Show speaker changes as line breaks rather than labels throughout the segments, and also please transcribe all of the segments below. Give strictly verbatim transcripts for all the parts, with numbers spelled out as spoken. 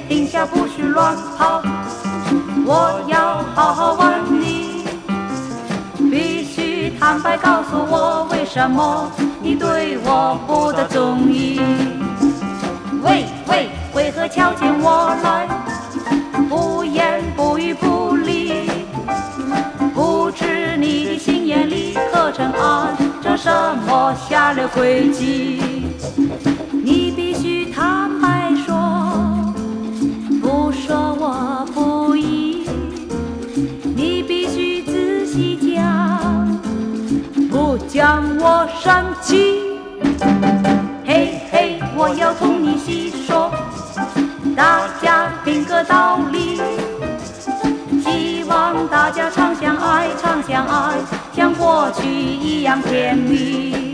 停下，不许乱跑，我要好好玩你。必须坦白告诉我，为什么你对我不得中意？喂喂，为何瞧见我来，不言不语不理？不知你的心眼里刻成爱这什么下流诡计？你必须坦白说，不说我不依。你必须仔细讲，不讲我生气。嘿嘿，我要同你细说，大家评个道理。希望大家常相爱，常相爱，像过去一样甜蜜。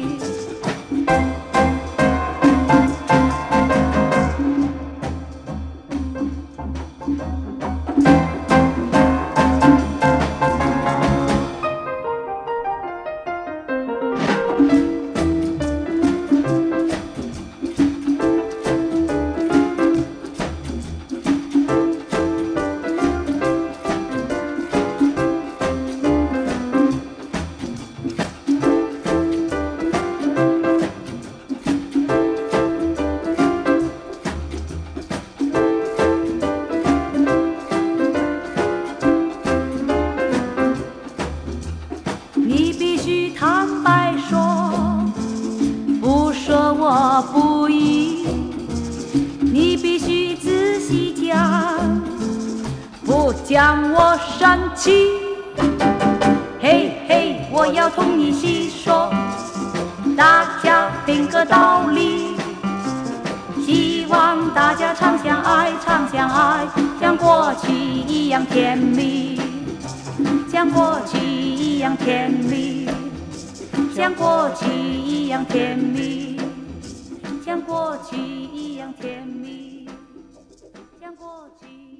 你必须坦白说，不说我不依。你必须仔细讲，不讲我生气。嘿嘿，我要同你细说，大家评个道理。希望大家常相爱，常相爱，像过去一样甜蜜，像过去一样甜蜜，像过去一样甜蜜，像过去一样甜蜜，像过去。